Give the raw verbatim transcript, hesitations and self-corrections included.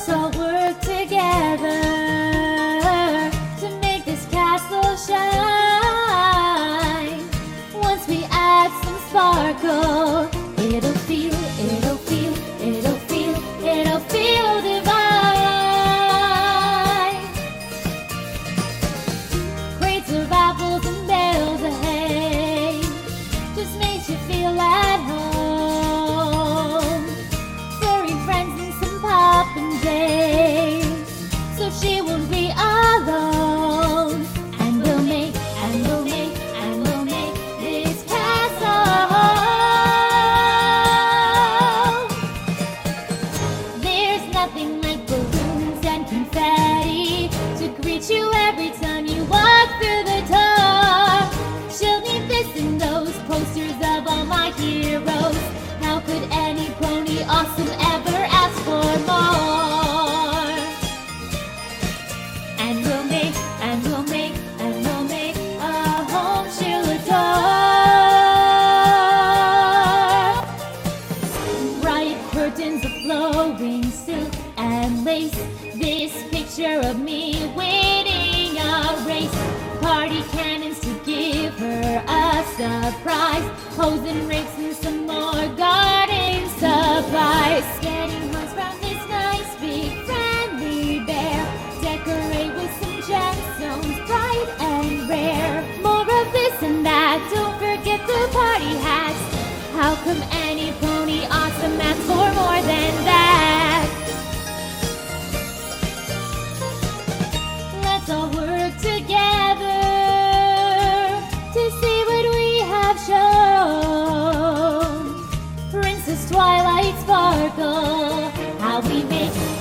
Let's all work together to make this castle shine. Once we add some sparkle, it'll feel, it'll feel, it'll feel, it'll feel divine. Crates of apples and bales of hay just makes you feel at home. Furry friends and some popinjays, so she won't be alone. And we'll make, and we'll make, and we'll make this castle. There's nothing like balloons and confetti to greet you every time you walk through the door. She'll need this and those posters of all my heroes. How could any pony awesome ever ask for more? And we'll make, and we'll make, and we'll make a home she'll adore. Bright curtains of flowing silk and lace, this picture of me winning a race. Party cannons to give her a surprise. Hose and rakes and some more garden supplies. Getting horns from this nice big friendly bear. Decorate with some gemstones bright and rare. More of this and that, don't forget the party hats. How come any pony awesome asks for more than that? Let's all work together to see what we have shown. Princess Twilight Sparkle, how we make